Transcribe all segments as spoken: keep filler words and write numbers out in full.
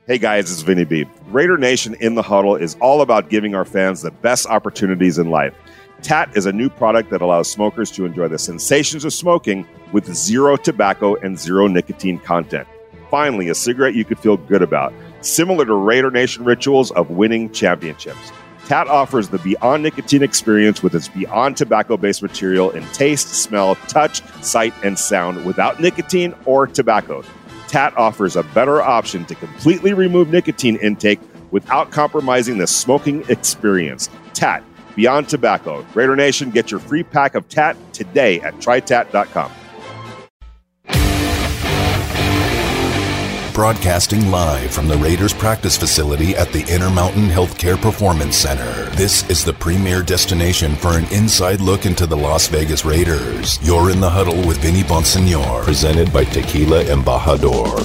Hey guys, it's Vinny B. Raider Nation in the Huddle is all about giving our fans the best opportunities in life. T A T is a new product that allows smokers to enjoy the sensations of smoking with zero tobacco and zero nicotine content. Finally, a cigarette you could feel good about, similar to Raider Nation rituals of winning championships. T A T offers the Beyond Nicotine experience with its Beyond tobacco-based material in taste, smell, touch, sight, and sound without nicotine or tobacco. T A T offers a better option to completely remove nicotine intake without compromising the smoking experience. T A T, Beyond Tobacco. Raider Nation, get your free pack of T A T today at try tat dot com. Broadcasting live from the Raiders practice facility at the Intermountain Healthcare Performance Center. This is the premier destination for an inside look into the Las Vegas Raiders. You're in the Huddle with Vinny Bonsignor, presented by Tequila Embajador.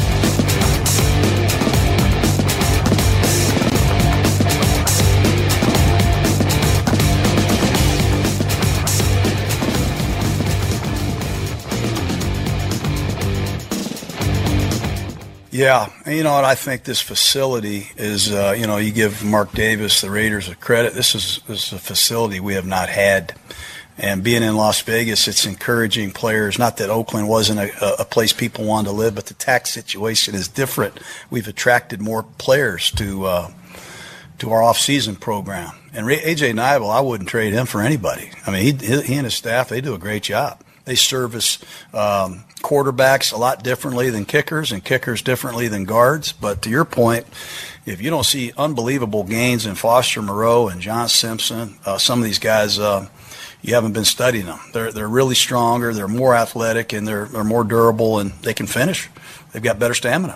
Yeah, and you know what? I think this facility is, uh, you know, you give Mark Davis, the Raiders, a credit. This is, this is a facility we have not had. And being in Las Vegas, it's encouraging players. Not that Oakland wasn't a, a place people wanted to live, but the tax situation is different. We've attracted more players to uh, to our off-season program. And A J Nibel, I wouldn't trade him for anybody. I mean, he, he and his staff, they do a great job. They service um, quarterbacks a lot differently than kickers and kickers differently than guards. But to your point, if you don't see unbelievable gains in Foster Moreau and John Simpson, uh, some of these guys, uh, you haven't been studying them. They're they're really stronger, they're more athletic, and they're, they're more durable, and they can finish. They've got better stamina.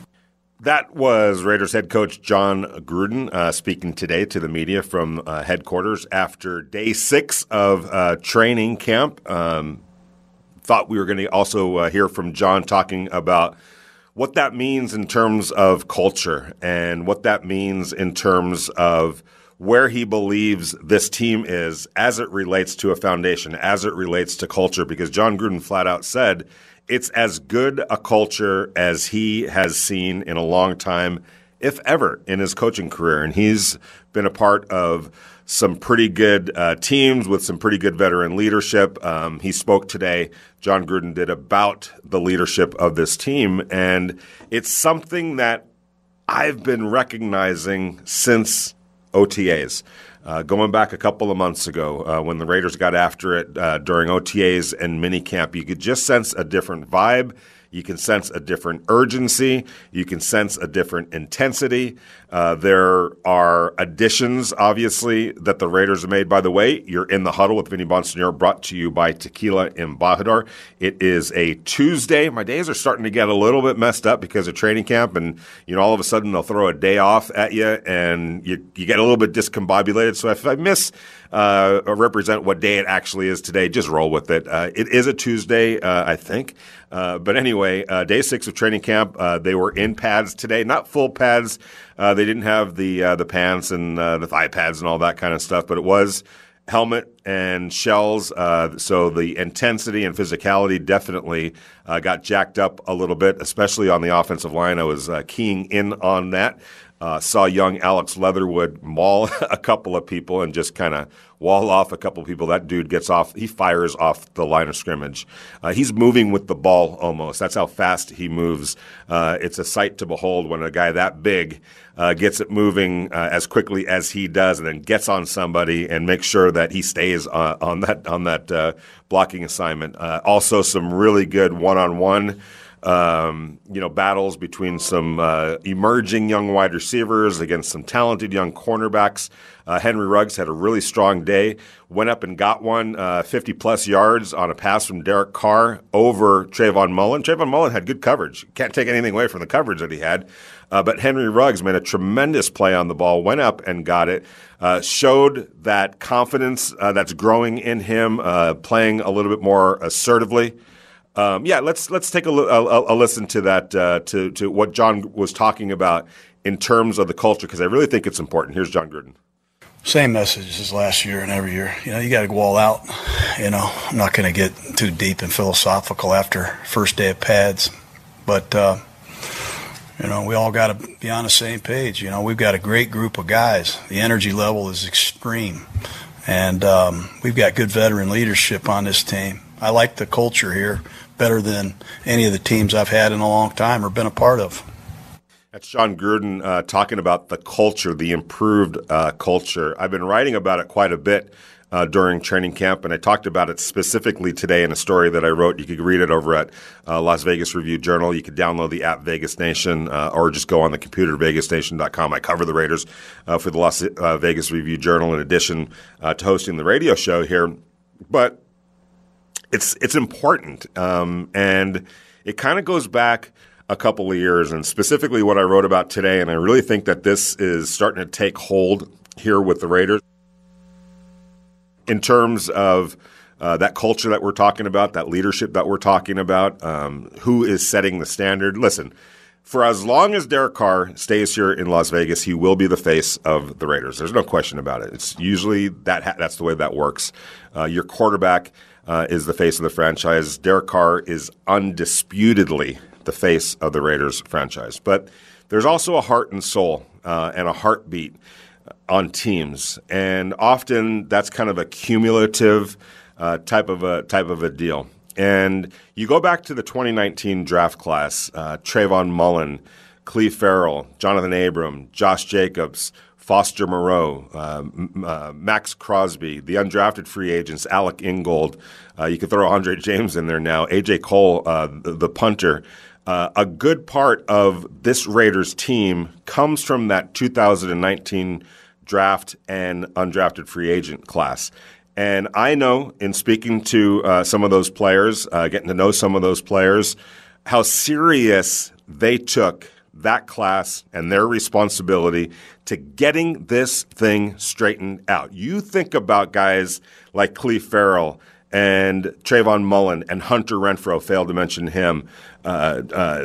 That was Raiders head coach Jon Gruden uh, speaking today to the media from uh, headquarters after day six of uh, training camp. Um, thought we were going to also uh, hear from Jon talking about what that means in terms of culture and what that means in terms of where he believes this team is as it relates to a foundation, as it relates to culture, because Jon Gruden flat out said it's as good a culture as he has seen in a long time, if ever, in his coaching career. And he's been a part of some pretty good uh, teams with some pretty good veteran leadership. Um, he spoke today, Jon Gruden did, about the leadership of this team. And it's something that I've been recognizing since O T As. Uh, going back a couple of months ago uh, when the Raiders got after it uh, during O T As and minicamp, you could just sense a different vibe. You can sense a different urgency. You can sense a different intensity. Uh, there are additions, obviously, that the Raiders have made. By the way, you're in the Huddle with Vinny Bonsignor, brought to you by Tequila Embajador. It is a Tuesday. My days are starting to get a little bit messed up because of training camp, and you know, all of a sudden they'll throw a day off at you, and you you get a little bit discombobulated. So if I miss uh, or represent what day it actually is today, just roll with it. Uh, it is a Tuesday, uh, I think. Uh, but anyway, uh, day six of training camp, uh, they were in pads today, not full pads. Uh, they didn't have the uh, the pants and uh, the thigh pads and all that kind of stuff, but it was helmet and shells. Uh, so the intensity and physicality definitely uh, got jacked up a little bit, especially on the offensive line. I was uh, keying in on that. Uh, saw young Alex Leatherwood maul a couple of people and just kind of wall off a couple of people. That dude gets off. He fires off the line of scrimmage. Uh, he's moving with the ball almost. That's how fast he moves. Uh, it's a sight to behold when a guy that big uh, gets it moving uh, as quickly as he does, and then gets on somebody and makes sure that he stays uh, on that on that uh, blocking assignment. Uh, also, some really good one-on-one Um, you know, battles between some uh, emerging young wide receivers against some talented young cornerbacks. Uh, Henry Ruggs had a really strong day, went up and got one, uh, fifty-plus yards on a pass from Derek Carr over Trayvon Mullen. Trayvon Mullen had good coverage. Can't take anything away from the coverage that he had. Uh, but Henry Ruggs made a tremendous play on the ball, went up and got it, uh, showed that confidence uh, that's growing in him, uh, playing a little bit more assertively. Um, yeah, let's let's take a, a, a listen to that, uh, to to what Jon was talking about in terms of the culture, because I really think it's important. Here's Jon Gruden. Same message as last year and every year. You know, you got to go all out. You know, I'm not going to get too deep and philosophical after first day of pads, but uh, You know, we all got to be on the same page. You know, we've got a great group of guys. The energy level is extreme. And um, we've got good veteran leadership on this team. I like the culture here better than any of the teams I've had in a long time or been a part of. That's Jon Gruden uh, talking about the culture, the improved uh, culture. I've been writing about it quite a bit uh, during training camp, and I talked about it specifically today in a story that I wrote. You could read it over at uh, Las Vegas Review-Journal. You could download the app Vegas Nation uh, or just go on the computer to vegas nation dot com. I cover the Raiders uh, for the Las uh, Vegas Review-Journal in addition uh, to hosting the radio show here. But it's, it's important, um, and it kind of goes back a couple of years, and specifically what I wrote about today, and I really think that this is starting to take hold here with the Raiders in terms of uh, that culture that we're talking about, that leadership that we're talking about, um, who is setting the standard. Listen, for as long as Derek Carr stays here in Las Vegas, he will be the face of the Raiders. There's no question about it. It's usually that ha- that's the way that works. Uh, your quarterback uh, is the face of the franchise. Derek Carr is undisputedly the face of the Raiders franchise. But there's also a heart and soul uh, and a heartbeat on teams, and often that's kind of a cumulative uh, type of a type of a deal. And you go back to the twenty nineteen draft class: uh, Trayvon Mullen, Cleve Farrell, Jonathan Abram, Josh Jacobs, Foster Moreau, uh, uh, Max Crosby, the undrafted free agents, Alec Ingold. Uh, you could throw Andre James in there now. A J Cole, uh, the, the punter. Uh, a good part of this Raiders team comes from that two thousand nineteen draft and undrafted free agent class. And I know in speaking to uh, some of those players, uh, getting to know some of those players, how serious they took that class and their responsibility to getting this thing straightened out. You think about guys like Cleve Farrell and Trayvon Mullen and Hunter Renfrow, failed to mention him, uh, uh,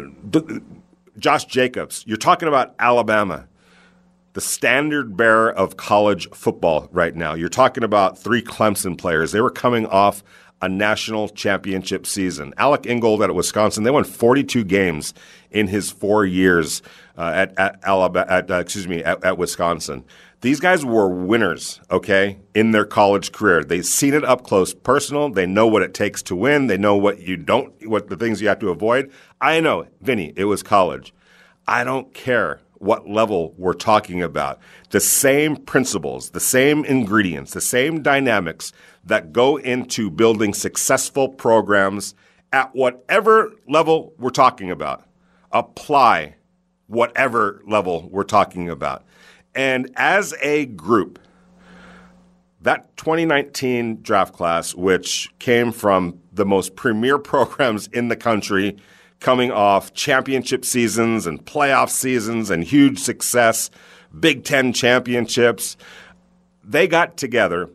Josh Jacobs. You're talking about Alabama, the standard bearer of college football right now. You're talking about three Clemson players. They were coming off a national championship season. Alec Ingold out of Wisconsin, they won forty-two games in his four years uh, at, at Alabama. At, uh, excuse me, at, at Wisconsin. These guys were winners, okay, in their college career. They've seen it up close, personal. They know what it takes to win. They know what you don't, what the things you have to avoid. I know, Vinny, it was college. I don't care what level we're talking about. The same principles, the same ingredients, the same dynamics that go into building successful programs at whatever level we're talking about apply whatever level we're talking about. And as a group, that twenty nineteen draft class, which came from the most premier programs in the country, coming off championship seasons and playoff seasons and huge success, Big Ten championships, they got together.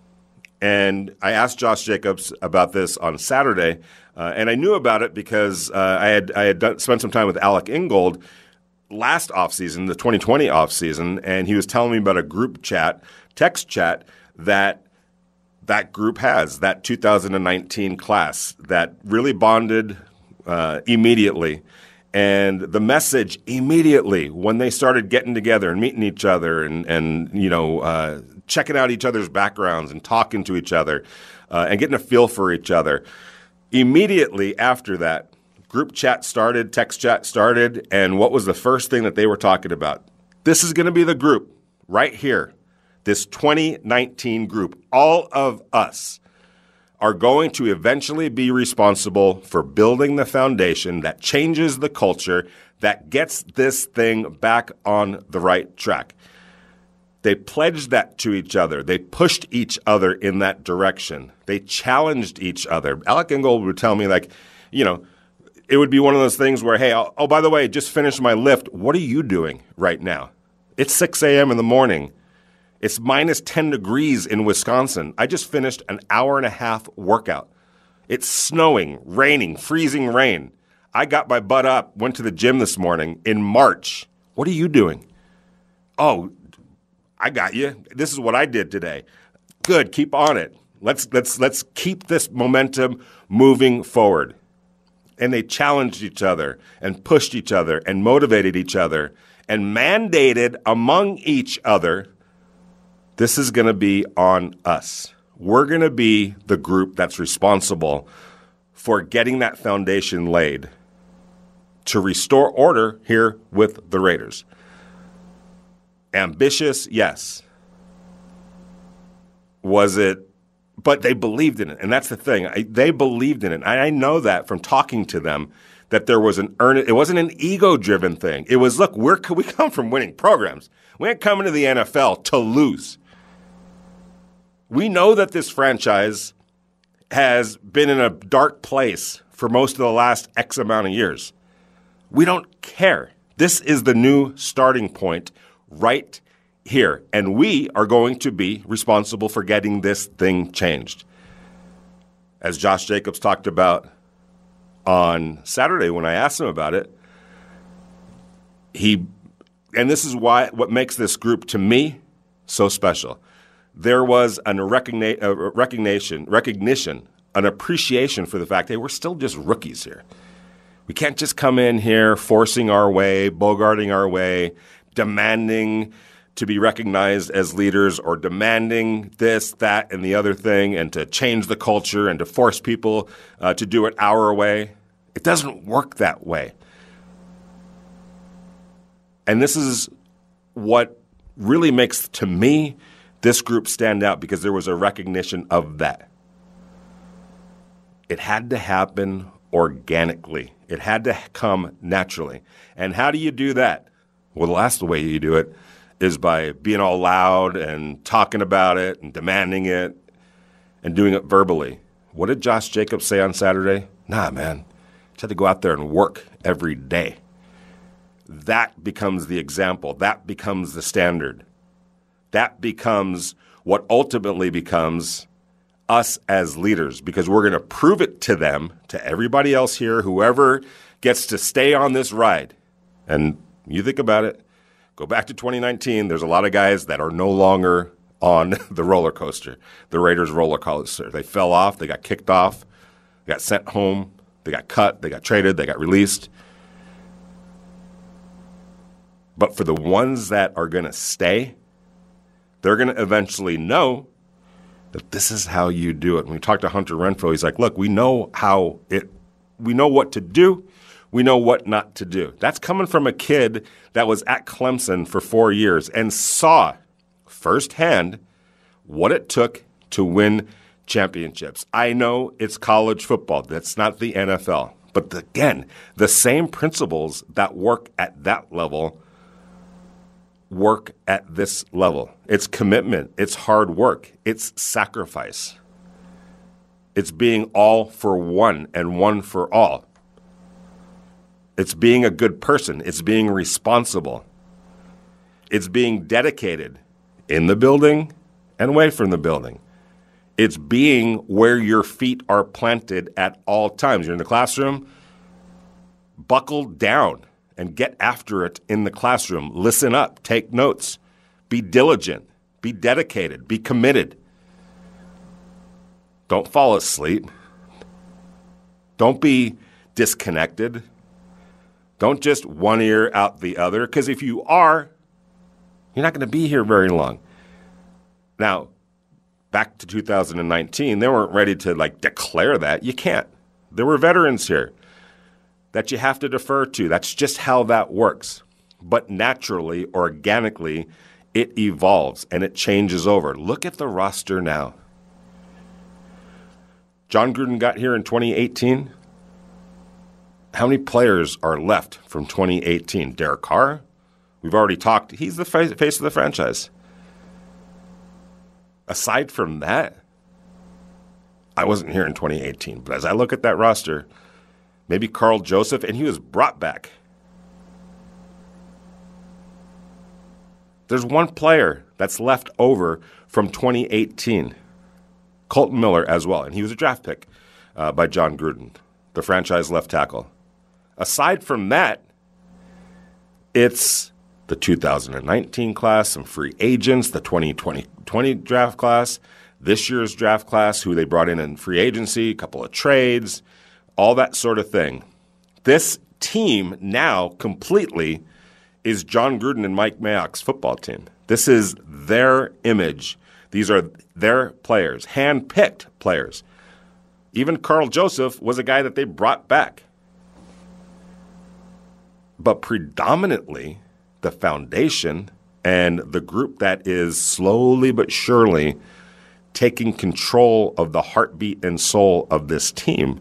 And I asked Josh Jacobs about this on Saturday, uh, and I knew about it because uh, I had I had done, spent some time with Alec Ingold last offseason, the twenty twenty offseason, and he was telling me about a group chat, text chat, that that group has, that two thousand nineteen class that really bonded uh, immediately. And the message immediately when they started getting together and meeting each other and, and you know, uh, checking out each other's backgrounds and talking to each other uh, and getting a feel for each other, immediately after that, group chat started, text chat started, and what was the first thing that they were talking about? This is going to be the group right here, this twenty nineteen group. All of us are going to eventually be responsible for building the foundation that changes the culture, that gets this thing back on the right track. They pledged that to each other. They pushed each other in that direction. They challenged each other. Alec Ingold would tell me, like, you know, it would be one of those things where, hey, oh, oh by the way, just finished my lift. What are you doing right now? It's six a.m. in the morning. It's minus ten degrees in Wisconsin. I just finished an hour and a half workout. It's snowing, raining, freezing rain. I got my butt up, went to the gym this morning in March. What are you doing? Oh, I got you. This is what I did today. Good, keep on it. Let's let's let's keep this momentum moving forward. and they challenged each other and pushed each other and motivated each other and mandated among each other, this is going to be on us. We're going to be the group that's responsible for getting that foundation laid to restore order here with the Raiders. Ambitious, yes. Was it? But they believed in it, and that's the thing. I, they believed in it. I, I know that from talking to them, that there was an earnest, it wasn't an ego-driven thing. It was, look, we're, we come from winning programs. We ain't coming to the N F L to lose. We know that this franchise has been in a dark place for most of the last X amount of years. We don't care. This is the new starting point right here, and we are going to be responsible for getting this thing changed. As Josh Jacobs talked about on Saturday when I asked him about it, he, and this is why what makes this group to me so special. There was an recogni- a recognition, recognition, an appreciation for the fact that we're still just rookies here. We can't just come in here forcing our way, bogarting our way, demanding to be recognized as leaders or demanding this, that, and the other thing, and to change the culture and to force people uh, to do it our way. It doesn't work that way. And this is what really makes, to me, this group stand out, because there was a recognition of that. It had to happen organically. It had to come naturally. And how do you do that? Well, that's the way you do it, is by being all loud and talking about it and demanding it and doing it verbally. What did Josh Jacobs say on Saturday? Nah, man. Just had to go out there and work every day. That becomes the example. That becomes the standard. That becomes what ultimately becomes us as leaders, because we're going to prove it to them, to everybody else here, whoever gets to stay on this ride. And you think about it, go back to twenty nineteen, there's a lot of guys that are no longer on the roller coaster, the Raiders roller coaster. They fell off, they got kicked off, they got sent home, they got cut, they got traded, they got released. But for the ones that are going to stay, they're going to eventually know that this is how you do it. When we talked to Hunter Renfrow, he's like, look, we know how it, we know what to do. We know what not to do. That's coming from a kid that was at Clemson for four years and saw firsthand what it took to win championships. I know it's college football. That's not the N F L. But again, the same principles that work at that level work at this level. It's commitment. It's hard work. It's sacrifice. It's being all for one and one for all. It's being a good person. It's being responsible. It's being dedicated in the building and away from the building. It's being where your feet are planted at all times. You're in the classroom, buckle down and get after it in the classroom. Listen up, take notes, be diligent, be dedicated, be committed. Don't fall asleep. Don't be disconnected. Don't just one ear out the other, because if you are, you're not going to be here very long. Now, back to two thousand nineteen, they weren't ready to like declare that. You can't. There were veterans here that you have to defer to. That's just how that works. But naturally, organically, it evolves and it changes over. Look at the roster now. Jon Gruden got here in twenty eighteen. How many players are left from twenty eighteen? Derek Carr? We've already talked. He's the face of the franchise. Aside from that, I wasn't here in twenty eighteen. But as I look at that roster, maybe Carl Joseph, and he was brought back. There's one player that's left over from twenty eighteen. Colton Miller as well, and he was a draft pick uh, by Jon Gruden, the franchise left tackle. Aside from that, it's the two thousand nineteen class, some free agents, the twenty twenty draft class, this year's draft class, who they brought in in free agency, a couple of trades, all that sort of thing. This team now completely is John Gruden and Mike Mayock's football team. This is their image. These are their players, hand-picked players. Even Carl Joseph was a guy that they brought back. But predominantly, the foundation and the group that is slowly but surely taking control of the heartbeat and soul of this team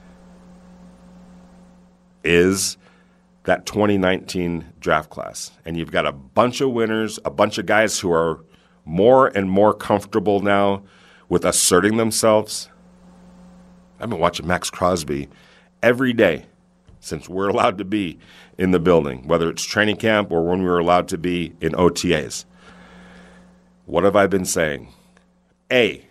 is that twenty nineteen draft class. And you've got a bunch of winners, a bunch of guys who are more and more comfortable now with asserting themselves. I've been watching Max Crosby every day since we're allowed to be in the building, whether it's training camp or when we were allowed to be in O T As. What have I been saying? A,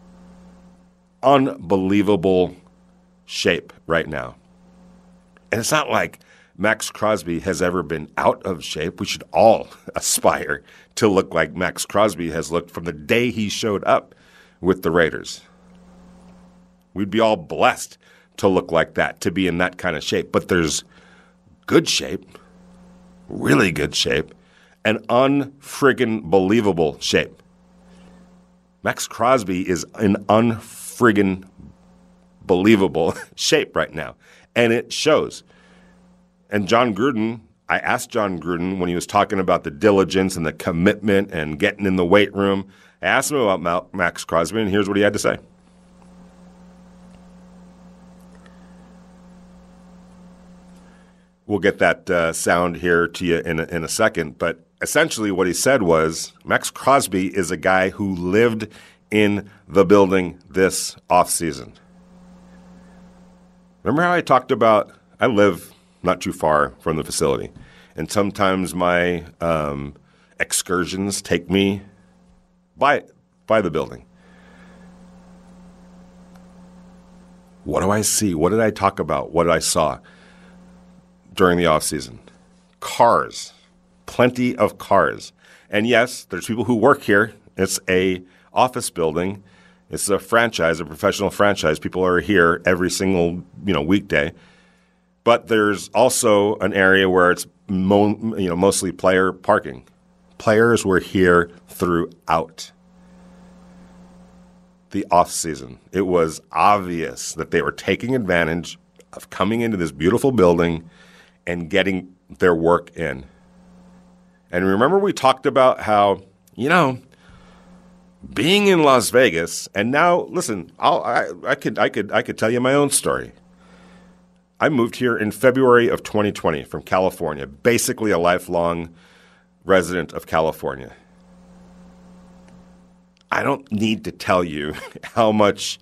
unbelievable shape right now. And it's not like Max Crosby has ever been out of shape. We should all aspire to look like Max Crosby has looked from the day he showed up with the Raiders. We'd be all blessed to look like that, to be in that kind of shape. But there's good shape, really good shape, and unfriggin' believable shape. Max Crosby is in unfriggin' believable shape right now, and it shows. And John Gruden, I asked John Gruden when he was talking about the diligence and the commitment and getting in the weight room, I asked him about Max Crosby, and here's what he had to say. We'll get that uh, sound here to you in a, in a second, but essentially what he said was Max Crosby is a guy who lived in the building this offseason. Remember how I talked about I live not too far from the facility, and sometimes my um, excursions take me by, by the building. What do I see? What did I talk about? What did I saw during the offseason? Cars. Plenty of cars. And yes, there's people who work here. It's a office building. It's a franchise, a professional franchise. People are here every single, you know, weekday. But there's also an area where it's mo- you know, mostly player parking. Players were here throughout the offseason. It was obvious that they were taking advantage of coming into this beautiful building and getting their work in. And remember we talked about how, you know, being in Las Vegas, and now listen, I'll, I, I could I could I could tell you my own story. I moved here in February of twenty twenty from California, basically a lifelong resident of California. I don't need to tell you how much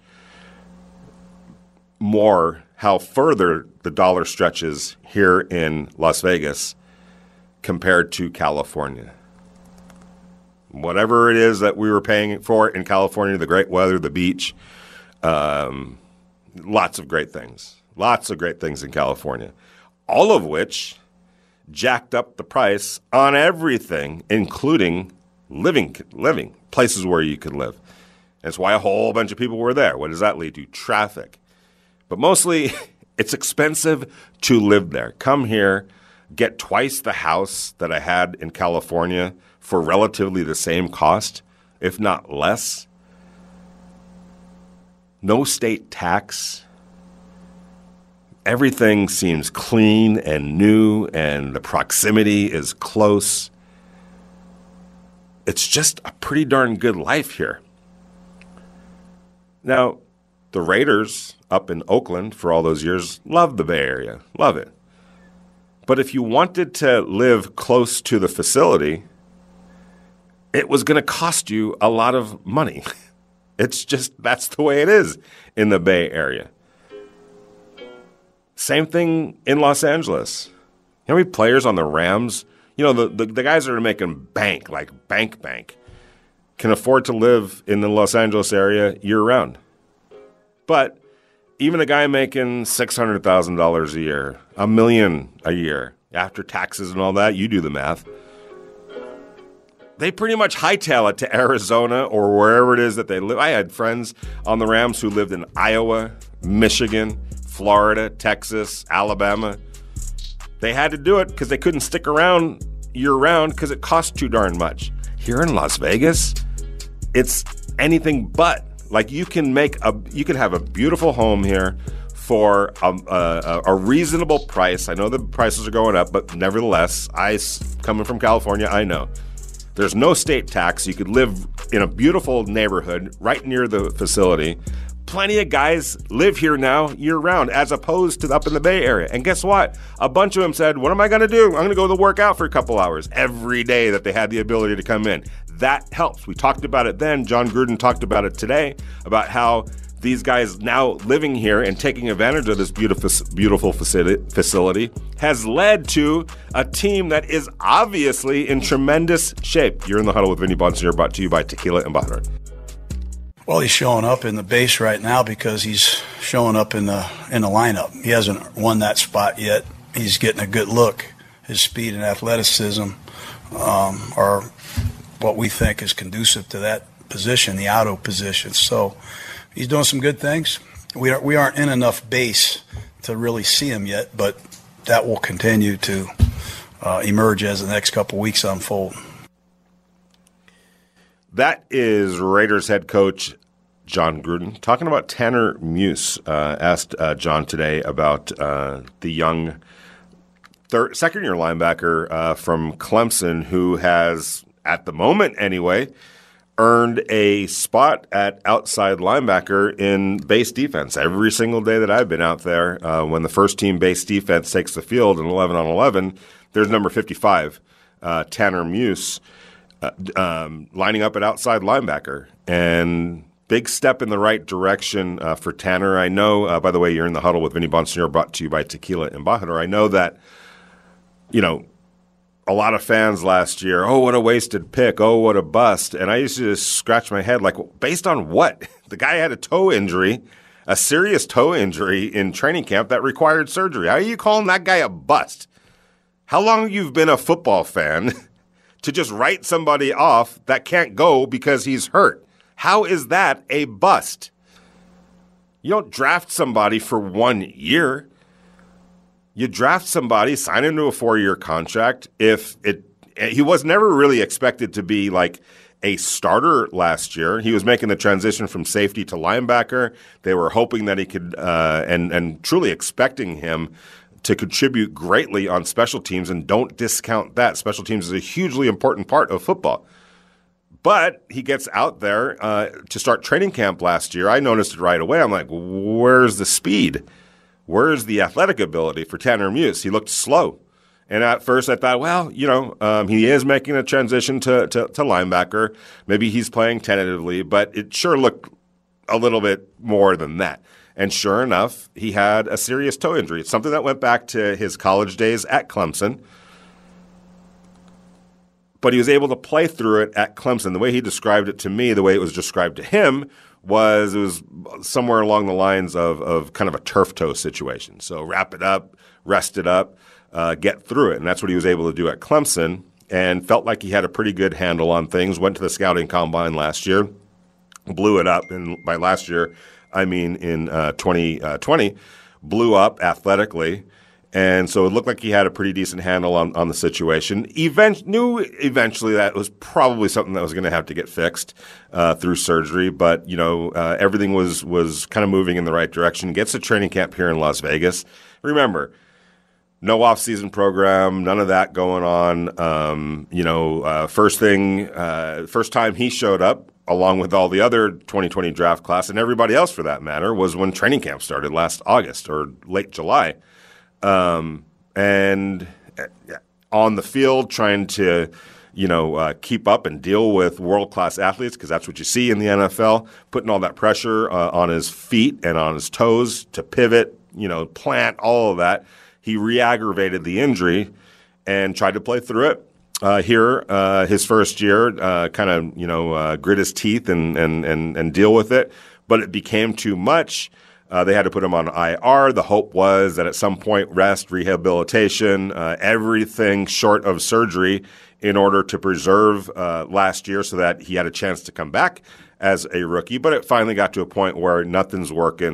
more, how further the dollar stretches here in Las Vegas compared to California. Whatever it is that we were paying for in California, the great weather, the beach, um, lots of great things. Lots of great things in California, all of which jacked up the price on everything, including living, living places where you could live. That's why a whole bunch of people were there. What does that lead to? Traffic. But mostly, it's expensive to live there. Come here, get twice the house that I had in California for relatively the same cost, if not less. No state tax. Everything seems clean and new, and the proximity is close. It's just a pretty darn good life here. Now, the Raiders up in Oakland for all those years loved the Bay Area, love it. But if you wanted to live close to the facility, it was going to cost you a lot of money. It's just, that's the way it is in the Bay Area. Same thing in Los Angeles. How many players on the Rams, you know, the, the, the guys that are making bank, like bank bank, can afford to live in the Los Angeles area year-round. But even a guy making six hundred thousand dollars a year, a million a year, after taxes and all that, you do the math, they pretty much hightail it to Arizona or wherever it is that they live. I had friends on the Rams who lived in Iowa, Michigan, Florida, Texas, Alabama. They had to do it because they couldn't stick around year-round because it cost too darn much. Here in Las Vegas, it's anything but. Like you can make a, you can have a beautiful home here for a, a, a reasonable price. I know the prices are going up, but nevertheless, I, coming from California, I know. There's no state tax. You could live in a beautiful neighborhood right near the facility. Plenty of guys live here now year-round as opposed to up in the Bay Area. And guess what? A bunch of them said, what am I going to do? I'm going to go to work out for a couple hours every day that they had the ability to come in. That helps. We talked about it then. Jon Gruden talked about it today, about how these guys now living here and taking advantage of this beautiful, beautiful facility has led to a team that is obviously in tremendous shape. You're in the Huddle with Vinny Bonsignore, brought to you by Tequila Embajador. Well, he's showing up in the base right now because he's showing up in the in the lineup. He hasn't won that spot yet. He's getting a good look. His speed and athleticism um, are what we think is conducive to that position, the auto position. So he's doing some good things. We are, we aren't in enough base to really see him yet, but that will continue to uh, emerge as the next couple weeks unfold. That is Raiders head coach Jon Gruden talking about Tanner Muse. Uh, asked uh, Jon today about uh, the young third, second-year linebacker uh, from Clemson who has, at the moment anyway, earned a spot at outside linebacker in base defense. Every single day that I've been out there, uh, when the first-team base defense takes the field in eleven on eleven, there's number fifty-five, uh, Tanner Muse, Uh, um, lining up at outside linebacker, and big step in the right direction uh, for Tanner. I know, uh, by the way, you're in the Huddle with Vinny Bonsignore, brought to you by Tequila Embajador. I know that, you know, a lot of fans last year, oh, what a wasted pick, oh, what a bust. And I used to just scratch my head like, based on what? The guy had a toe injury, a serious toe injury in training camp that required surgery. How are you calling that guy a bust? How long you've been a football fan to just write somebody off that can't go because he's hurt? How is that a bust? You don't draft somebody for one year. You draft somebody, sign him to a four-year contract. If it, he was never really expected to be like a starter last year. He was making the transition from safety to linebacker. They were hoping that he could, uh, and and truly expecting him to contribute greatly on special teams, and don't discount that. Special teams is a hugely important part of football. But he gets out there uh, to start training camp last year. I noticed it right away. I'm like, where's the speed? Where's the athletic ability for Tanner Muse? He looked slow. And at first I thought, well, you know, um, he is making a transition to, to, to linebacker. Maybe he's playing tentatively, but it sure looked a little bit more than that. And sure enough, he had a serious toe injury. It's something that went back to his college days at Clemson. But he was able to play through it at Clemson. The way he described it to me, the way it was described to him, was it was somewhere along the lines of, of kind of a turf toe situation. So wrap it up, rest it up, uh, get through it. And that's what he was able to do at Clemson, and felt like he had a pretty good handle on things. Went to the scouting combine last year, blew it up. And by last year, I mean in uh, twenty twenty, blew up athletically. And so it looked like he had a pretty decent handle on, on the situation. Event, knew eventually that was probably something that was going to have to get fixed uh, through surgery. But, you know, uh, everything was was kind of moving in the right direction. Gets to training camp here in Las Vegas. Remember, no off-season program, none of that going on. Um, you know, uh, first thing, uh, first time he showed up, along with all the other twenty twenty draft class and everybody else for that matter, was when training camp started last August or late July. Um, and on the field trying to, you know, uh, keep up and deal with world-class athletes, because that's what you see in the N F L, putting all that pressure uh, on his feet and on his toes to pivot, you know, plant, all of that. He re-aggravated the injury and tried to play through it. Uh, here, uh, his first year, uh, kind of, you know, uh, grit his teeth and, and, and, and deal with it. But it became too much. Uh, they had to put him on I R. The hope was that at some point, rest, rehabilitation, uh, everything short of surgery in order to preserve uh, last year so that he had a chance to come back as a rookie. But it finally got to a point where nothing's working.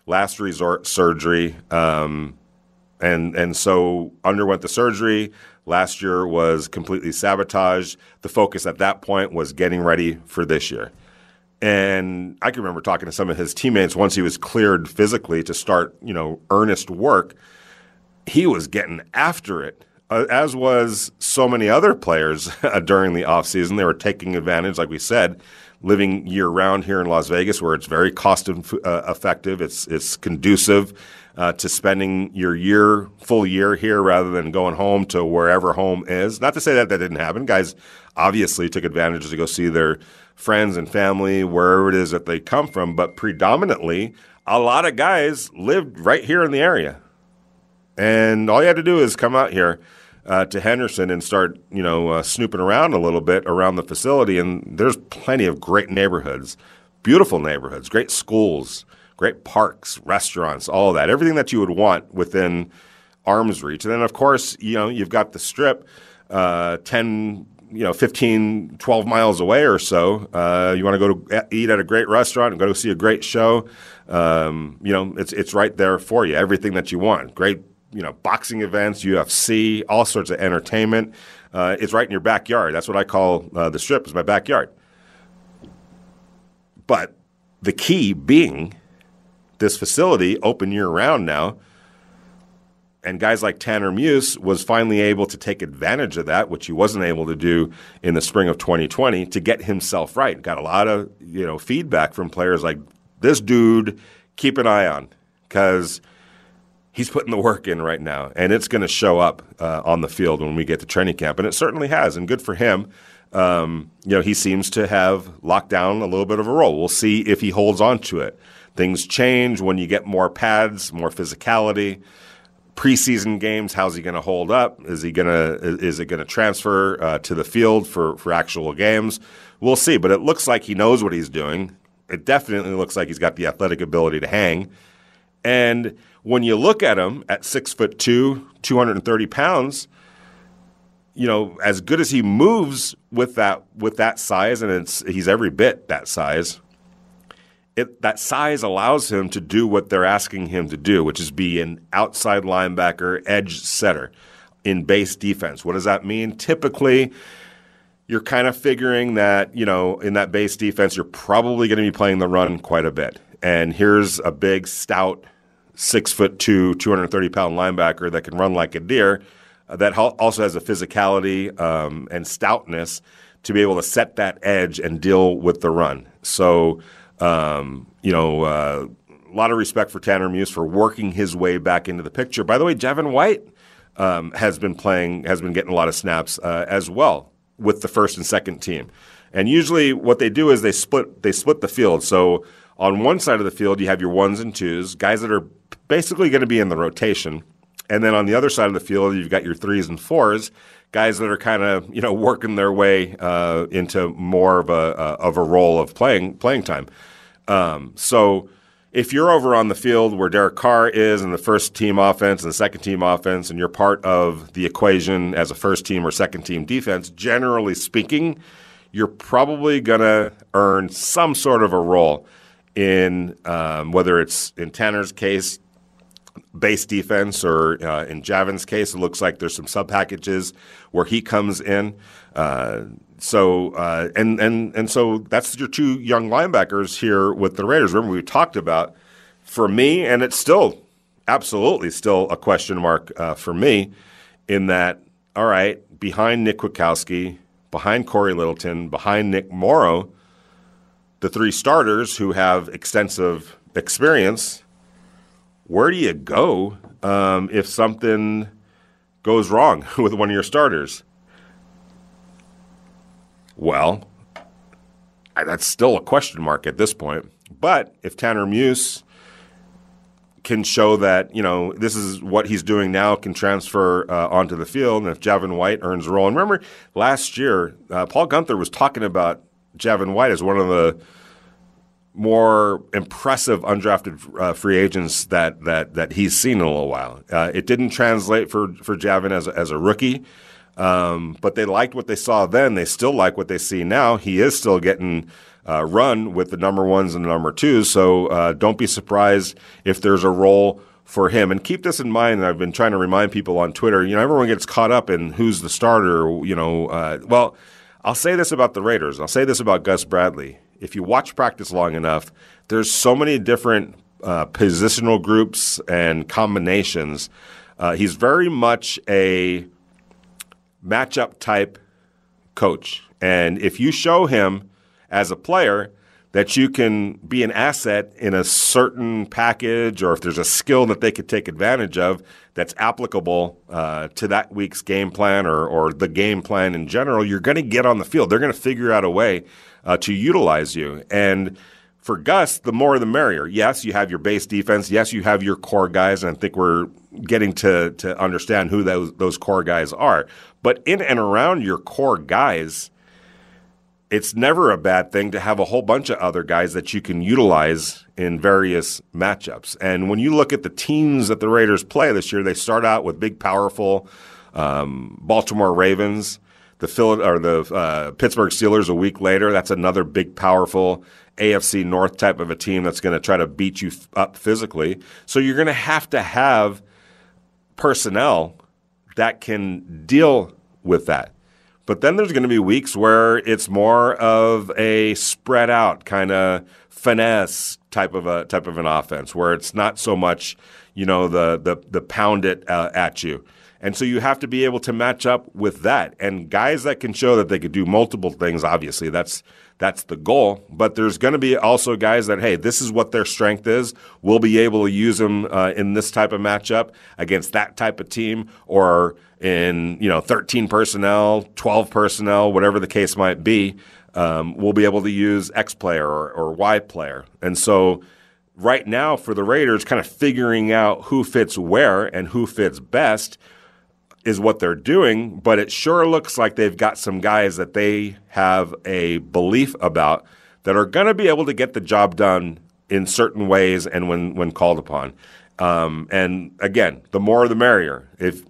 last resort surgery, um, and and so underwent the surgery. Last year was completely sabotaged. The focus at that point was getting ready for this year. And I can remember talking to some of his teammates once he was cleared physically to start, you know, earnest work. He was getting after it, uh, as was so many other players during the offseason. They were taking advantage, like we said, living year-round here in Las Vegas where it's very cost-effective. It's, it's conducive Uh, to spending your year, full year here rather than going home to wherever home is. Not to say that that didn't happen. Guys obviously took advantage to go see their friends and family, wherever it is that they come from, but predominantly a lot of guys lived right here in the area. And all you had to do is come out here uh, to Henderson and start, you know, uh, snooping around a little bit around the facility, and there's plenty of great neighborhoods, beautiful neighborhoods, great schools, great parks, restaurants, all of that, everything that you would want within arm's reach. And then, of course, you know, you've got the Strip, uh, ten, you know, fifteen, twelve miles away or so. Uh, you want to go to eat at a great restaurant and go to see a great show. Um, you know, it's it's right there for you. Everything that you want. Great, you know, boxing events, U F C, all sorts of entertainment. Uh, it's right in your backyard. That's what I call uh, the Strip, is my backyard. But the key being this facility open year-round now, and guys like Tanner Muse was finally able to take advantage of that, which he wasn't able to do in the spring of twenty twenty, to get himself right. Got a lot of, you know, feedback from players like, this dude, keep an eye on, because he's putting the work in right now, and it's going to show up uh, on the field when we get to training camp, and it certainly has, and good for him. Um, you know, he seems to have locked down a little bit of a role. We'll see if he holds on to it. Things change when you get more pads, more physicality. Preseason games, how's he going to hold up? Is he going to is it going to transfer uh, to the field for, for actual games? We'll see, but it looks like he knows what he's doing. It definitely looks like he's got the athletic ability to hang. And when you look at him at six foot two, two hundred thirty pounds, you know, as good as he moves with that with that size, and it's he's every bit that size. It, that size allows him to do what they're asking him to do, which is be an outside linebacker, edge setter in base defense. What does that mean? Typically, you're kind of figuring that, you know, in that base defense, you're probably going to be playing the run quite a bit. And here's a big, stout, six foot two, two hundred thirty pound linebacker that can run like a deer, uh, that ho- also has a physicality um, and stoutness to be able to set that edge and deal with the run. So, Um, you know, uh, a lot of respect for Tanner Muse for working his way back into the picture. By the way, Javin White um, has been playing, has been getting a lot of snaps uh, as well with the first and second team. And usually, what they do is they split they split the field. So on one side of the field, you have your ones and twos, guys that are basically going to be in the rotation, and then on the other side of the field, you've got your threes and fours, guys that are kind of, you know, working their way uh, into more of a uh, of a role of playing playing time. Um, so if you're over on the field where Derek Carr is in the first team offense and the second team offense, and you're part of the equation as a first team or second team defense, generally speaking, you're probably going to earn some sort of a role in um, whether it's in Tanner's case, base defense, or uh, in Javin's case, it looks like there's some sub packages where he comes in. Uh, so uh, and and and so that's your two young linebackers here with the Raiders. Remember, we talked about, for me, and it's still absolutely still a question mark uh, for me, in that, all right, behind Nick Kwiatkowski, behind Corey Littleton, behind Nick Morrow, the three starters who have extensive experience, where do you go um, if something goes wrong with one of your starters? Well, I, that's still a question mark at this point. But if Tanner Muse can show that, you know, this is what he's doing now can transfer uh, onto the field, and if Javin White earns a role. And remember, last year, uh, Paul Guenther was talking about Javin White as one of the more impressive undrafted uh, free agents that that that he's seen in a little while. Uh, it didn't translate for for Javin as a, as a rookie, Um, but they liked what they saw then. They still like what they see now. He is still getting uh, run with the number ones and the number twos. So uh, don't be surprised if there's a role for him. And keep this in mind. I've been trying to remind people on Twitter, you know, everyone gets caught up in who's the starter, you know. Uh, well, I'll say this about the Raiders. I'll say this about Gus Bradley. If you watch practice long enough, there's so many different uh, positional groups and combinations. Uh, he's very much a matchup type coach. And if you show him as a player that you can be an asset in a certain package, or if there's a skill that they could take advantage of that's applicable uh, to that week's game plan or, or the game plan in general, you're going to get on the field. They're going to figure out a way uh, to utilize you. And for Gus, the more the merrier. Yes, you have your base defense. Yes, you have your core guys, and I think we're getting to to understand who those those core guys are. But in and around your core guys, it's never a bad thing to have a whole bunch of other guys that you can utilize in various matchups. And when you look at the teams that the Raiders play this year, they start out with big, powerful um, Baltimore Ravens, the Phil- or the uh, Pittsburgh Steelers a week later. That's another big, powerful A F C North type of a team that's going to try to beat you f- up physically. So you're going to have to have personnel that can deal with that. But then there's going to be weeks where it's more of a spread out kind of finesse type of a type of an offense, where it's not so much, you know, the the the pound it uh, at you. And so you have to be able to match up with that. And guys that can show that they could do multiple things, obviously, that's that's the goal. But there's going to be also guys that, hey, this is what their strength is. We'll be able to use them uh, in this type of matchup against that type of team, or in, you know, thirteen personnel, twelve personnel, whatever the case might be. Um, we'll be able to use X player or, or Y player. And so right now for the Raiders, kind of figuring out who fits where and who fits best is what they're doing, but it sure looks like they've got some guys that they have a belief about that are going to be able to get the job done in certain ways and when, when called upon. Um, and again, the more the merrier. If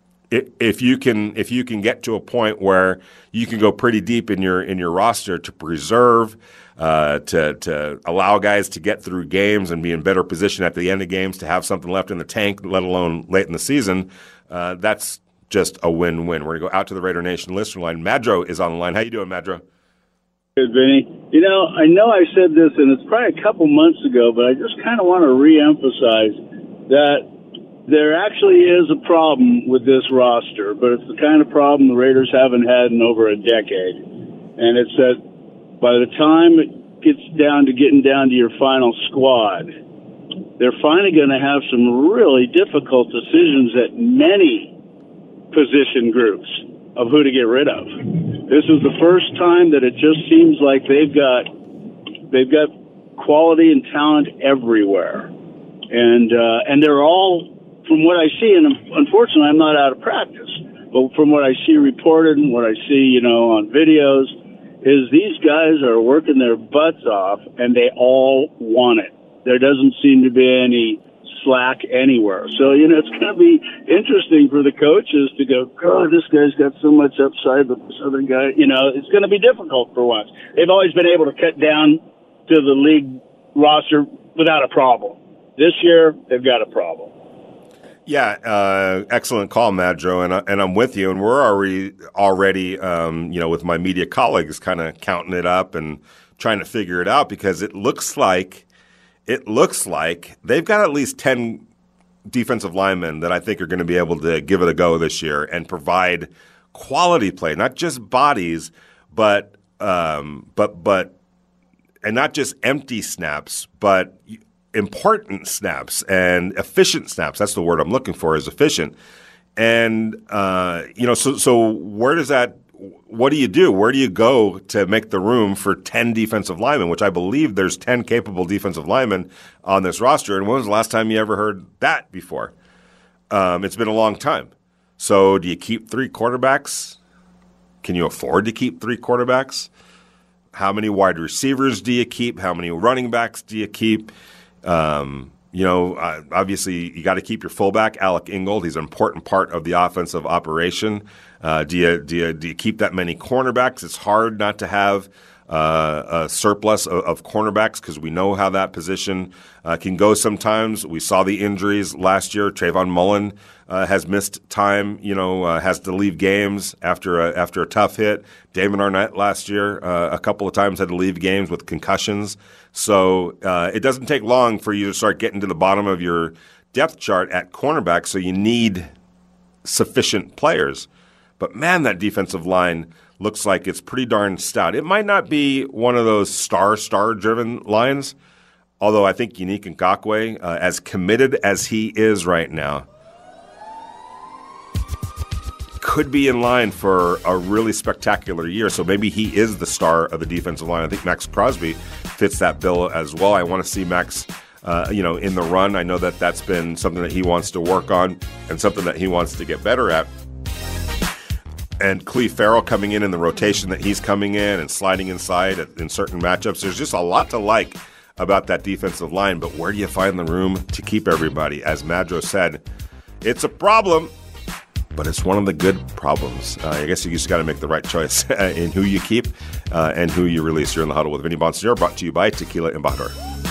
if you can if you can get to a point where you can go pretty deep in your in your roster to preserve, uh, to to allow guys to get through games and be in better position at the end of games to have something left in the tank, let alone late in the season, uh, that's just a win-win. We're going to go out to the Raider Nation listener line. Madro is on the line. How you doing, Madro? Good, Vinny. You know, I know I said this, and it's probably a couple months ago, but I just kind of want to reemphasize that there actually is a problem with this roster, but it's the kind of problem the Raiders haven't had in over a decade. And it's that by the time it gets down to getting down to your final squad, they're finally going to have some really difficult decisions at many position groups of who to get rid of. This is the first time that it just seems like they've got they've got quality and talent everywhere, and uh, and they're all, from what I see, and unfortunately I'm not out of practice, but from what I see reported and what I see, you know, on videos, is these guys are working their butts off and they all want it. There doesn't seem to be any slack anywhere. So, you know, it's going to be interesting for the coaches to go, God, this guy's got so much upside, but this other guy, you know, it's going to be difficult for once. They've always been able to cut down to the league roster without a problem. This year, they've got a problem. Yeah, uh, excellent call, Madro, and, I, and I'm with you. And we're already, already um, you know, with my media colleagues kind of counting it up and trying to figure it out, because it looks like It looks like they've got at least ten defensive linemen that I think are going to be able to give it a go this year and provide quality play, not just bodies, but um, but but and not just empty snaps, but important snaps and efficient snaps. That's the word I'm looking for, is efficient. And uh, you know, so so where does that? What do you do? Where do you go to make the room for ten defensive linemen, which I believe there's ten capable defensive linemen on this roster? And when was the last time you ever heard that before? Um, it's been a long time. So do you keep three quarterbacks? Can you afford to keep three quarterbacks? How many wide receivers do you keep? How many running backs do you keep? Um, you know, uh, obviously you got to keep your fullback, Alec Ingold. He's an important part of the offensive operation. Uh, do you do you do you keep that many cornerbacks? It's hard not to have uh, a surplus of, of cornerbacks because we know how that position uh, can go sometimes. We saw the injuries last year. Trayvon Mullen uh, has missed time. You know, uh, has to leave games after a, after a tough hit. Damon Arnett last year uh, a couple of times had to leave games with concussions. So uh, it doesn't take long for you to start getting to the bottom of your depth chart at cornerback, so you need sufficient players. But, man, that defensive line looks like it's pretty darn stout. It might not be one of those star, star-driven lines, although I think Yannick Ngakoue, uh, as committed as he is right now, could be in line for a really spectacular year. So maybe he is the star of the defensive line. I think Max Crosby fits that bill as well. I want to see Max, uh, you know, in the run. I know that that's been something that he wants to work on and something that he wants to get better at. And Cleve Farrell coming in in the rotation that he's coming in and sliding inside in certain matchups. There's just a lot to like about that defensive line. But where do you find the room to keep everybody? As Madro said, it's a problem. But it's one of the good problems. Uh, I guess you just got to make the right choice in who you keep uh, and who you release. You're in the Huddle with Vinny Bonsignore, brought to you by Tequila Embajador.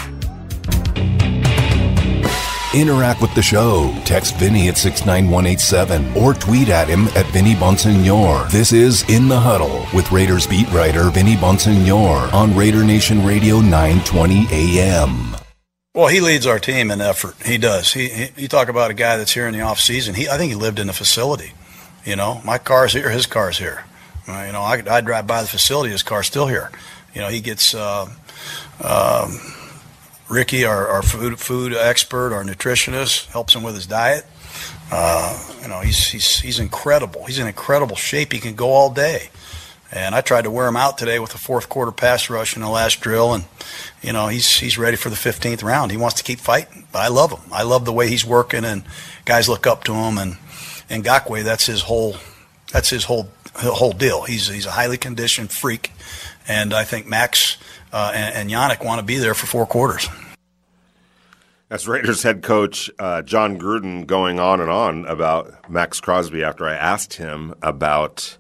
Interact with the show. Text Vinny at six nine one eight seven or tweet at him at Vinny Bonsignore. This is In the Huddle with Raiders beat writer Vinny Bonsignore on Raider Nation Radio nine twenty A M. Well, he leads our team in effort. He does. He, he you talk about a guy that's here in the off season. He I think he lived in the facility. You know, my car's here, his car's here. Uh, you know, I, I drive by the facility, his car's still here. You know, he gets uh, um, Ricky, our, our food food expert, our nutritionist, helps him with his diet. Uh, you know, he's he's he's incredible. He's in incredible shape. He can go all day. And I tried to wear him out today with a fourth quarter pass rush in the last drill, and you know he's he's ready for the fifteenth round. He wants to keep fighting, but I love him. I love the way he's working, and guys look up to him. And and Ngakoue, that's his whole that's his whole whole deal. He's he's a highly conditioned freak, and I think Max uh, and, and Yannick want to be there for four quarters. That's Raiders head coach uh, John Gruden going on and on about Max Crosby after I asked him about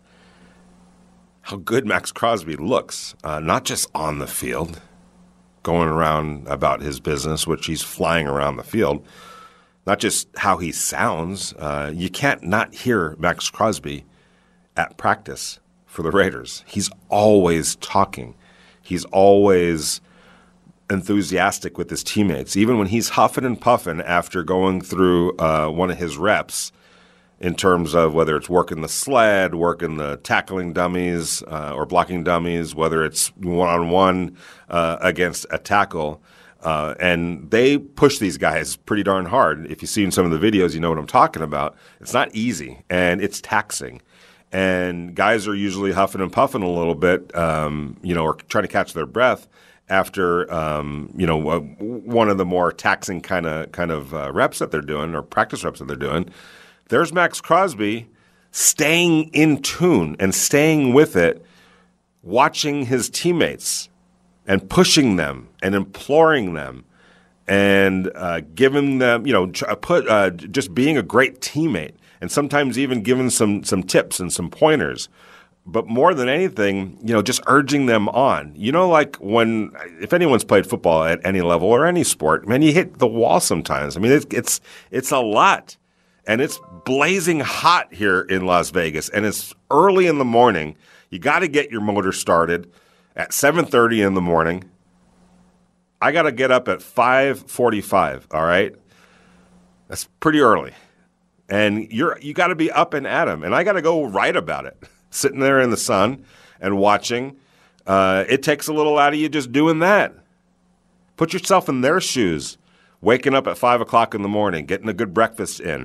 how good Max Crosby looks, uh, not just on the field, going around about his business, which he's flying around the field, not just how he sounds. Uh, you can't not hear Max Crosby at practice for the Raiders. He's always talking. He's always enthusiastic with his teammates. Even when he's huffing and puffing after going through uh, one of his reps, in terms of whether it's working the sled, working the tackling dummies uh, or blocking dummies, whether it's one-on-one uh, against a tackle. Uh, and they push these guys pretty darn hard. If you've seen some of the videos, you know what I'm talking about. It's not easy, and it's taxing. And guys are usually huffing and puffing a little bit, um, you know, or trying to catch their breath after, um, you know, uh, one of the more taxing kind of kind of uh, reps that they're doing or practice reps that they're doing. There's Max Crosby staying in tune and staying with it, watching his teammates and pushing them and imploring them and uh, giving them, you know, put uh, just being a great teammate and sometimes even giving some some tips and some pointers. But more than anything, you know, just urging them on. You know, like when if anyone's played football at any level or any sport, man, you hit the wall sometimes. I mean, it's it's it's a lot. And it's blazing hot here in Las Vegas, and it's early in the morning. You got to get your motor started at seven thirty in the morning. I got to get up at five forty-five, all right? That's pretty early. And you're you got to be up and at 'em, and I got to go write about it, sitting there in the sun and watching. Uh, it takes a little out of you just doing that. Put yourself in their shoes, waking up at five o'clock in the morning, getting a good breakfast in.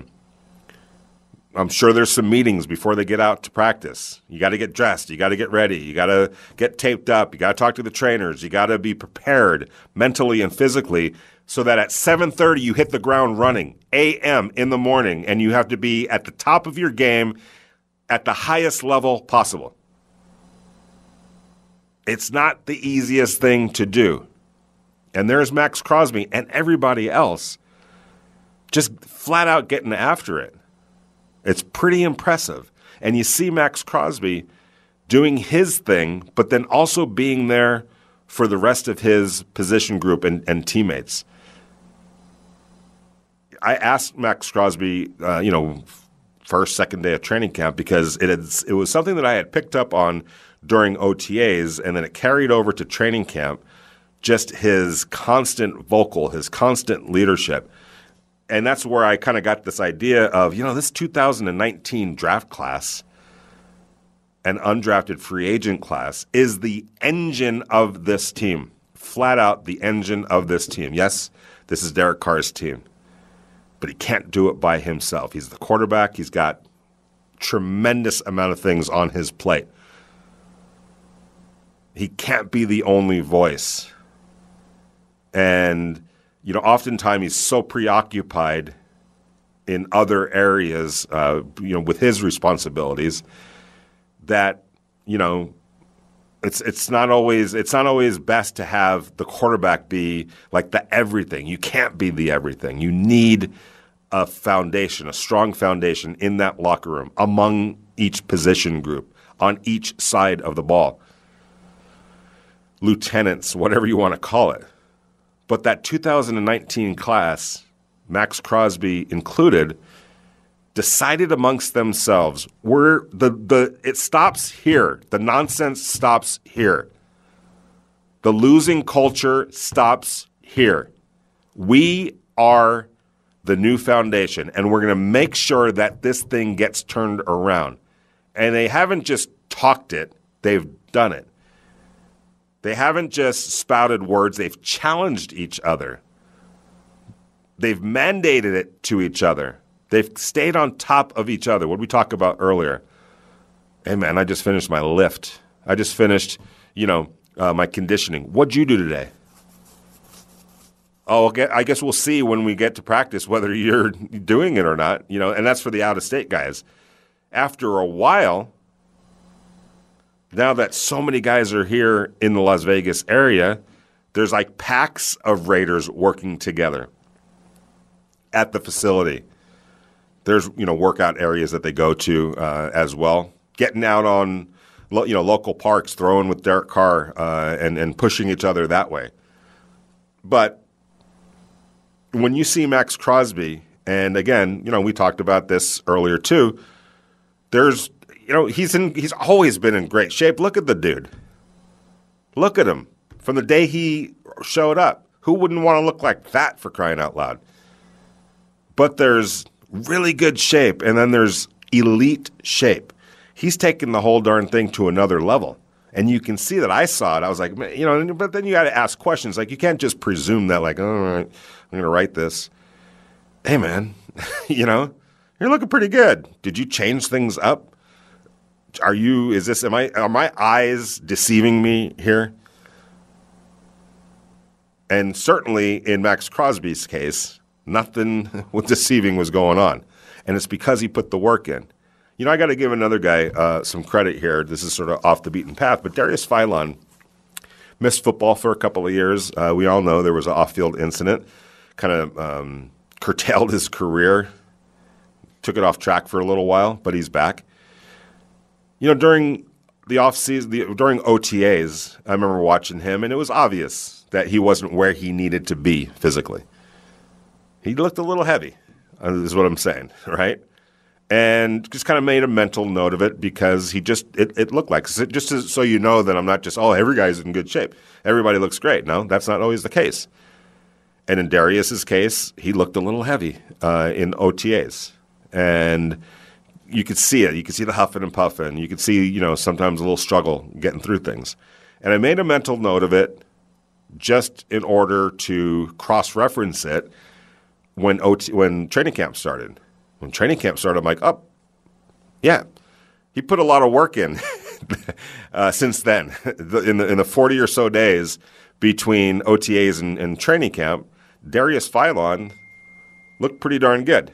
I'm sure there's some meetings before they get out to practice. You got to get dressed. You got to get ready. You got to get taped up. You got to talk to the trainers. You got to be prepared mentally and physically so that at seven thirty you hit the ground running, a m in the morning, and you have to be at the top of your game at the highest level possible. It's not the easiest thing to do. And there's Max Crosby and everybody else just flat out getting after it. It's pretty impressive. And you see Max Crosby doing his thing, but then also being there for the rest of his position group and, and teammates. I asked Max Crosby, uh, you know, first, second day of training camp, because it had, it was something that I had picked up on during O T As, and then it carried over to training camp, just his constant vocal, his constant leadership. And that's where I kind of got this idea of, you know, this two thousand nineteen draft class, an undrafted free agent class, is the engine of this team. Flat out the engine of this team. Yes, this is Derek Carr's team, but he can't do it by himself. He's the quarterback. He's got tremendous amount of things on his plate. He can't be the only voice. And you know, oftentimes he's so preoccupied in other areas, uh, you know, with his responsibilities that, you know, it's it's not always it's not always best to have the quarterback be like the everything. You can't be the everything. You need a foundation, a strong foundation in that locker room among each position group on each side of the ball. Lieutenants, whatever you want to call it. But that two thousand nineteen class, Max Crosby included, decided amongst themselves, we're the, the it stops here. The nonsense stops here. The losing culture stops here. We are the new foundation, and we're going to make sure that this thing gets turned around. And they haven't just talked it, they've done it. They haven't just spouted words, they've challenged each other. They've mandated it to each other. They've stayed on top of each other. What did we talk about earlier? Hey, man, I just finished my lift. I just finished, you know, uh, my conditioning. What'd you do today? Oh, okay, I guess we'll see when we get to practice whether you're doing it or not, you know, and that's for the out-of-state guys. After a while, now that so many guys are here in the Las Vegas area, there's like packs of Raiders working together at the facility. There's, you know, workout areas that they go to uh, as well. Getting out on, lo- you know, local parks, throwing with Derek Carr uh, and, and pushing each other that way. But when you see Max Crosby, and again, you know, we talked about this earlier too, there's, you know, he's in, he's always been in great shape. Look at the dude. Look at him. From the day he showed up. Who wouldn't want to look like that, for crying out loud? But there's really good shape, and then there's elite shape. He's taken the whole darn thing to another level. And you can see that. I saw it. I was like, you know, but then you got to ask questions. Like, you can't just presume that, like, all right, I'm going to write this. Hey, man, you know, you're looking pretty good. Did you change things up? Are you, is this, am I, are my eyes deceiving me here? And certainly in Max Crosby's case, nothing with deceiving was going on. And it's because he put the work in. You know, I got to give another guy uh, some credit here. This is sort of off the beaten path, but Darius Philon missed football for a couple of years. Uh, we all know there was an off-field incident, kind of um, curtailed his career, took it off track for a little while, but he's back. You know, during the off-season, the, during O T As, I remember watching him, and it was obvious that he wasn't where he needed to be physically. He looked a little heavy, is what I'm saying, right? And just kind of made a mental note of it because he just, it, it looked like, just to, so you know that I'm not just, oh, every guy's in good shape. Everybody looks great. No, that's not always the case. And in Darius's case, he looked a little heavy uh, in O T As. And you could see it. You could see the huffing and puffing. You could see, you know, sometimes a little struggle getting through things. And I made a mental note of it just in order to cross-reference it when O T, when training camp started. When training camp started, I'm like, oh, yeah, he put a lot of work in uh, since then. in, the, in the forty or so days between O T As and, and training camp, Darius Philon looked pretty darn good.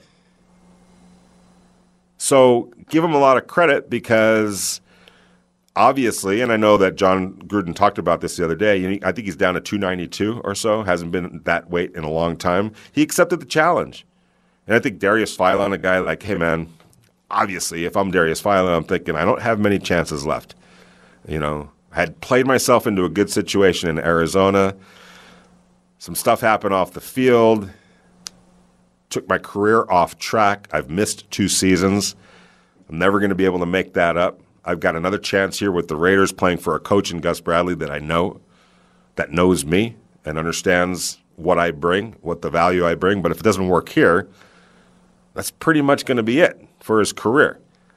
So give him a lot of credit because obviously, and I know that John Gruden talked about this the other day, I think he's down to two ninety-two or so, hasn't been that weight in a long time. He accepted the challenge. And I think Darius Philon, a guy like, hey, man, obviously, if I'm Darius Philon, I'm thinking I don't have many chances left. You know, I had played myself into a good situation in Arizona. Some stuff happened off the field. Took my career off track. I've missed two seasons. I'm never going to be able to make that up. I've got another chance here with the Raiders playing for a coach in Gus Bradley that I know, that knows me and understands what I bring, what the value I bring. But if it doesn't work here, that's pretty much going to be it for his career.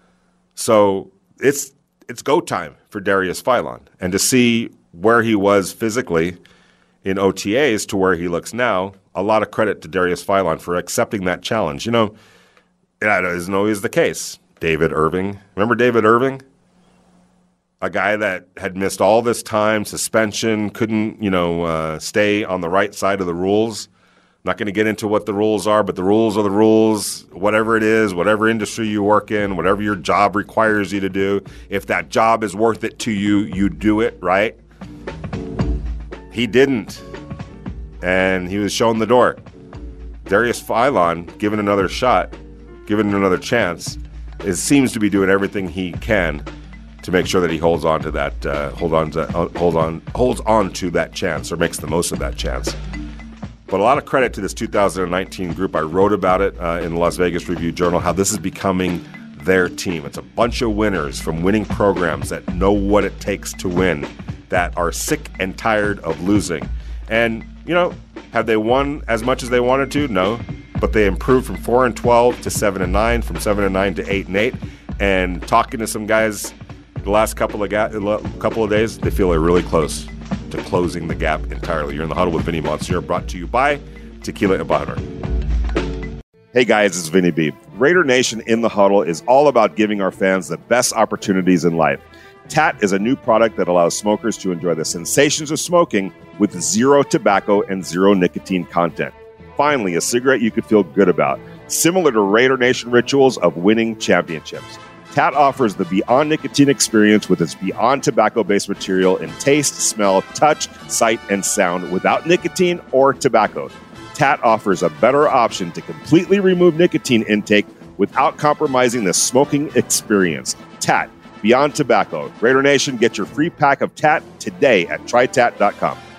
So it's it's go time for Darius Philon. And to see where he was physically in O T As to where he looks now, a lot of credit to Darius Philon for accepting that challenge. You know, that isn't always the case. David Irving. Remember David Irving? A guy that had missed all this time, suspension, couldn't, you know, uh, stay on the right side of the rules. Not going to get into what the rules are, but the rules are the rules. Whatever it is, whatever industry you work in, whatever your job requires you to do, if that job is worth it to you, you do it, right? He didn't. And he was shown the door. Darius Philon, given another shot, given another chance, it seems to be doing everything he can to make sure that he holds on to that, uh, hold on to, uh, hold on, holds on to that chance or makes the most of that chance. But a lot of credit to this two thousand nineteen group. I wrote about it uh, in the Las Vegas Review-Journal, how this is becoming their team. It's a bunch of winners from winning programs that know what it takes to win, that are sick and tired of losing. And, you know, have they won as much as they wanted to? No. But they improved from four and twelve to seven and nine, from seven and nine to eight and eight. And talking to some guys the last couple of ga- couple of days, they feel they're really close to closing the gap entirely. You're in the Huddle with Vinny Monsieur, brought to you by Tequila Embajador. Hey guys, it's Vinny B. Raider Nation in the Huddle is all about giving our fans the best opportunities in life. T A T is a new product that allows smokers to enjoy the sensations of smoking with zero tobacco and zero nicotine content. Finally, a cigarette you could feel good about, similar to Raider Nation rituals of winning championships. T A T offers the Beyond Nicotine experience with its Beyond tobacco-based material in taste, smell, touch, sight, and sound without nicotine or tobacco. T A T offers a better option to completely remove nicotine intake without compromising the smoking experience. T A T, Beyond Tobacco. Raider Nation, get your free pack of T A T today at try tat dot com.